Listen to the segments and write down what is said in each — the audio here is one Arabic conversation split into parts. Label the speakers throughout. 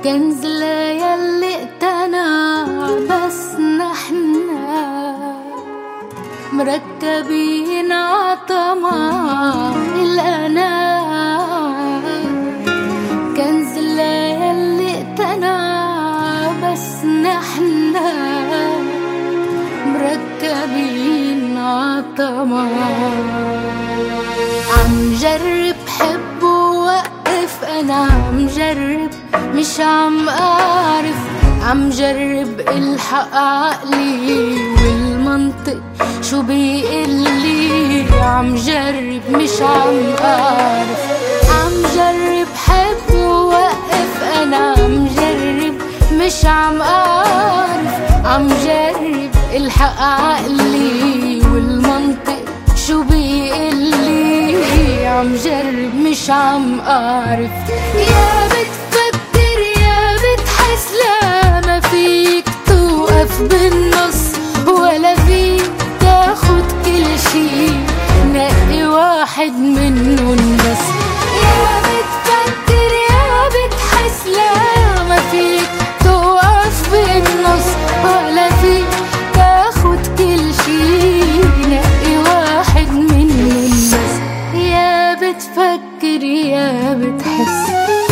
Speaker 1: كنز يلي اقتنع، بس نحنا مركبين عطمع الأنا. كنز يلي اقتنع، بس نحنا مركبين عطمع. عم جرب حب ووقف، أنا عم جرب مش عم أعرف، عم جرب الحق عقلي والمنطق شو بيقلي. عم جرب مش عم أعرف، عم جرب حب ووقف، أنا عم جرب مش عم أعرف، عم جرب الحق عقلي والمنطق شو بيقلي. عم جرب مش عم أعرف. يا بتفكر يا بتحس، لا ما فيك توقف بالنص، ولا فيك تاخد كل شي، نقي واحد منهم بس. يا بتفكر يا بتحس، لا ما فيك توقف بالنص، ولا فيك تاخد كل شي، نقي واحد منهم بس. يا بتفكر يا بتحس.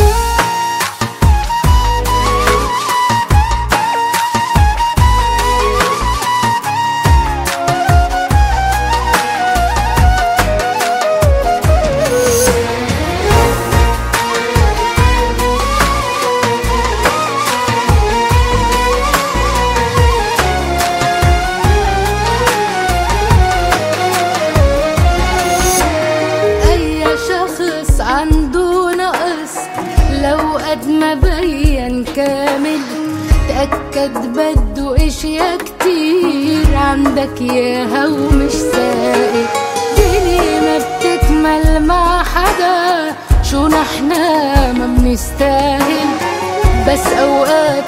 Speaker 1: عنده نقص لو قد ما بين كامل، تأكد بده اشياء كتير عندك ياها ومش سائل. دنيا ما بتكمل مع حدا، شو نحنا ما بنستاهل، بس اوقات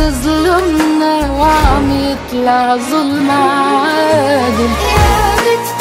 Speaker 1: بتظلمنا وعم يطلع ظلم عادل.